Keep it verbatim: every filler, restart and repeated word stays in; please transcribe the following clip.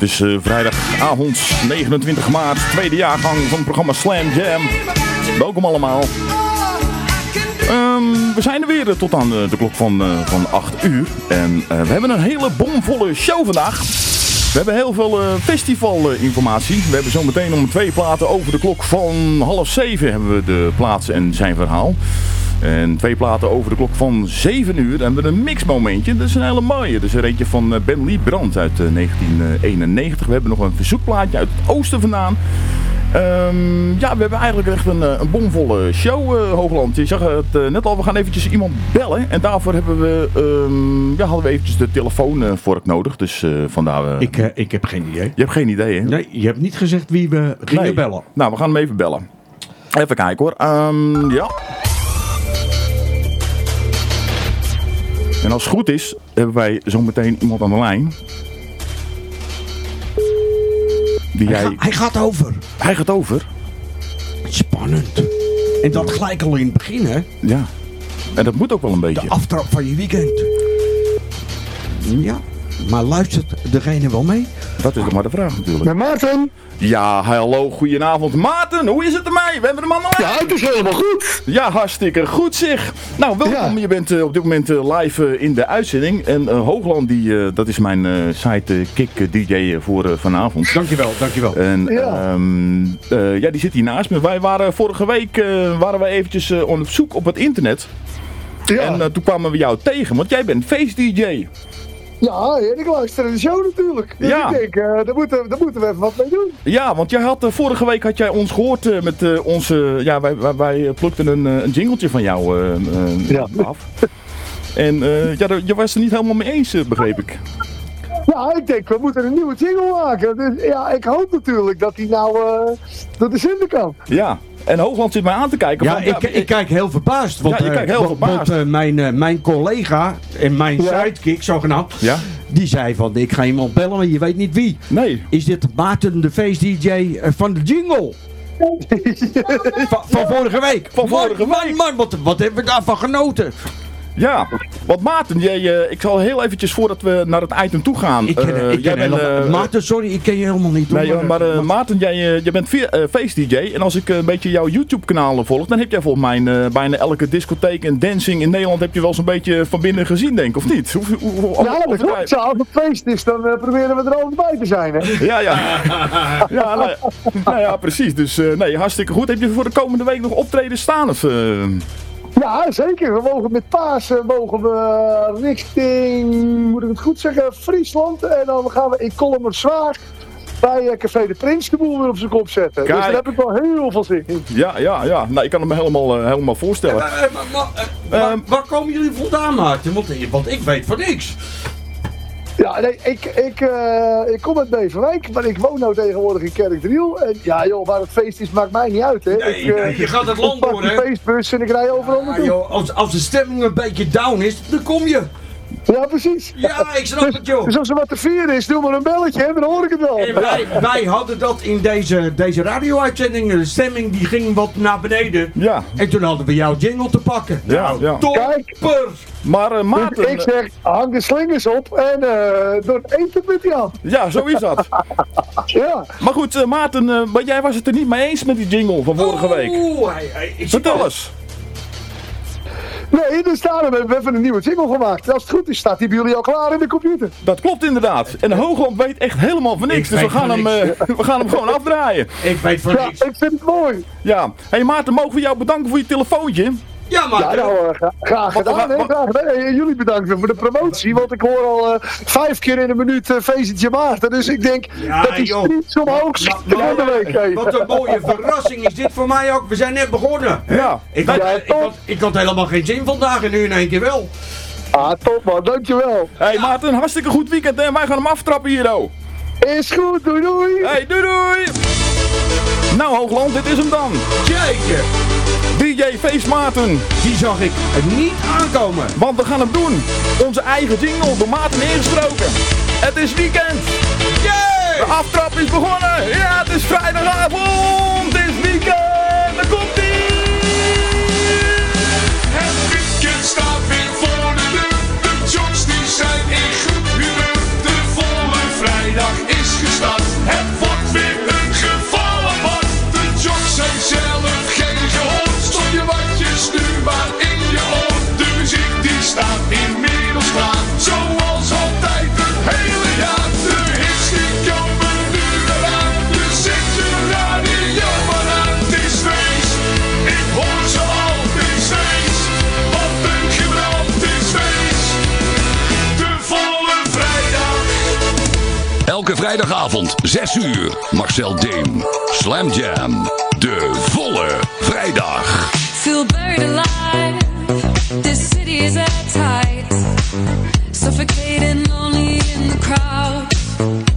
is uh, vrijdagavond negenentwintig maart, tweede jaargang van het programma Slam Jam. Welkom allemaal. Um, we zijn er weer uh, tot aan uh, de klok van, uh, van acht uur. En uh, we hebben een hele bomvolle show vandaag. We hebben heel veel uh, festivalinformatie. Uh, we hebben zometeen om twee platen over de klok van half zeven hebben we de plaats en zijn verhaal. En twee platen over de klok van zeven uur hebben we een mixmomentje. Dat is een hele mooie. Dat is er eentje van Ben Lee Brandt uit uh, negentien eenennegentig. We hebben nog een verzoekplaatje uit het oosten vandaan. Um, ja, we hebben eigenlijk echt een, een bomvolle show, uh, Hoogland. Je zag het uh, net al, we gaan eventjes iemand bellen. En daarvoor hebben we, um, ja, hadden we eventjes de telefoonvork uh, nodig. Dus uh, vandaar... Uh, ik, uh, ik heb geen idee. Je hebt geen idee, hè? Nee, je hebt niet gezegd wie we gingen nee. bellen. Nou, we gaan hem even bellen. Even kijken hoor. Um, ja... En als het goed is, hebben wij zometeen iemand aan de lijn. Die hij, jij... ga, hij gaat over. Hij gaat over? Spannend. En dat gelijk al in het begin, hè? Ja. En dat moet ook wel een beetje. De aftrap van je weekend. Ja. Maar luistert degene wel mee? Dat is nog maar de vraag natuurlijk. Met Maarten. Ja, hallo, goedenavond. Maarten, hoe is het ermee? We hebben de man al. Ja, het is helemaal goed. Ja, hartstikke goed zeg. Nou, welkom. Ja. Je bent uh, op dit moment uh, live uh, in de uitzending. En uh, Hoogland, die, uh, dat is mijn uh, sidekick uh, D J voor uh, vanavond. Dankjewel, dankjewel. En ja. Um, uh, ja, die zit hier naast me. Wij waren vorige week uh, waren wij eventjes uh, op zoek op het internet. Ja. En uh, toen kwamen we jou tegen, want jij bent feest D J. Ja, ik luister de show natuurlijk. Dus ja. ik denk, uh, daar, moeten, daar moeten we even wat mee doen. Ja, want jij had, uh, vorige week had jij ons gehoord uh, met uh, onze... Ja, wij, wij, wij plukten een, uh, een jingletje van jou uh, uh, ja. af. En uh, ja, je was het er niet helemaal mee eens, uh, begreep ik. Ja, ik denk, we moeten een nieuwe jingle maken. Dus ja, ik hoop natuurlijk dat die nou uh, door de zender kan. Ja. En Hoogland zit mij aan te kijken. Ja, van, ik, ja, ik kijk heel verbaasd. Want, ja, je kijkt heel uh, verbaasd. Want uh, mijn, uh, mijn collega en mijn ja. sidekick, zogenaamd, ja? die zei van, ik ga iemand bellen, maar je weet niet wie. Nee. Is dit Maarten, de feest D J uh, van de jingle? van, van vorige week. Van vorige man, week. Man, man, wat, wat hebben we daarvan genoten? Ja, want Maarten, jij, uh, ik zal heel eventjes voordat we naar het item toe gaan. Ik ken, uh, ik ken bent, uh, Maarten, sorry, ik ken je helemaal niet. Nee, maar, maar uh, Maarten, jij, uh, jij bent uh, feest D J en als ik uh, een beetje jouw YouTube kanaal volg, dan heb jij volgens mij uh, bijna elke discotheek en dancing in Nederland heb je wel zo'n beetje van binnen gezien, denk ik, of niet? Hoe, hoe, hoe, ja, dat klopt. Zo, als het feest is, dan uh, proberen we er altijd bij te zijn, hè? Ja, ja. ja, nou, nou ja, precies. Dus uh, nee, hartstikke goed. Heb je voor de komende week nog optreden staan? Of, uh... Ja, zeker. We mogen met Pasen mogen we richting, moet ik het goed zeggen, Friesland. En dan gaan we in Kolmerswaag bij uh, Café de Prins de boel weer op zijn kop zetten. Kijk. Dus daar heb ik wel heel veel zin in. Ja, ja, ja. Nou, ik kan het me helemaal, uh, helemaal voorstellen. Ja, maar, maar, maar, uh, waar, waar komen jullie vandaan, Maarten? Want, want ik weet van niks. Ja, nee, ik, ik, uh, ik kom uit Beverwijk, maar ik woon nou tegenwoordig in Kerkdriel. En ja joh, waar het feest is maakt mij niet uit, hè. Nee, ik, uh, nee, je gaat het land door, hè. Ik pak de feestbus en ik rij overal naartoe. Ja, joh, als, als de stemming een beetje down is, dan kom je. Ja, precies. Ja, ik snap dus, het, joh. Dus als er wat te vieren is, doe maar een belletje, hè, dan hoor ik het wel. En wij, wij hadden dat in deze, deze radio-uitzending. De stemming die ging wat naar beneden. Ja. En toen hadden we jouw jingle te pakken. Ja, nou, ja. Topper! Maar uh, Maarten... Dus ik zeg, hang de slingers op en uh, door het eten met die hand. Ja, zo is dat. Ja. Maar goed, uh, Maarten, uh, maar jij was het er niet mee eens met die jingle van vorige week. Oeh, hij, hij, ik Vertel eens. Nee, dus daarom hebben we even een nieuwe jingle gemaakt. Als het goed is, staat die bij jullie al klaar in de computer. Dat klopt inderdaad. En Hoogland weet echt helemaal van niks. Ik dus we gaan, hem, uh, we gaan hem gewoon afdraaien. Ik weet van ja, niks. ik vind het mooi. Ja. Hé hey Maarten, mogen we jou bedanken voor je telefoontje? Ja, maar... Ja, nou, uh, gra graag gedaan, hè. Graag gedaan. Hey, jullie bedankt voor de promotie, want ik hoor al uh, vijf keer in een minuut uh, feestje Maarten. Dus ik denk ja, dat die streets omhoog schiet de volgende week. Hey. Wat een mooie verrassing is dit voor mij ook. We zijn net begonnen. Ja. Ik had, ja, ik had, ik had helemaal geen zin vandaag en nu in één keer wel. Ah, top man, dankjewel. Hé hey, Maarten, hartstikke goed weekend en wij gaan hem aftrappen hier, oh. Is goed, doei doei. Hey, doei doei. Nou Hoogland, dit is hem dan. Jeetje. D J Feest Maarten. Die zag ik niet aankomen. Want we gaan hem doen. Onze eigen jingle door Maarten ingesproken. Het is weekend. Yay! De aftrap is begonnen. Ja, het is vrijdagavond. Het is weekend. Daar komt ie. Het weekend staat weer voor de deur. De jocks die zijn in goed humeur. De volle vrijdag is gestart. Elke vrijdagavond, zes uur. Marcel Deem, Slam Jam. De volle vrijdag. Feel buried alive. This city is at tight. Suffocating lonely in the crowd.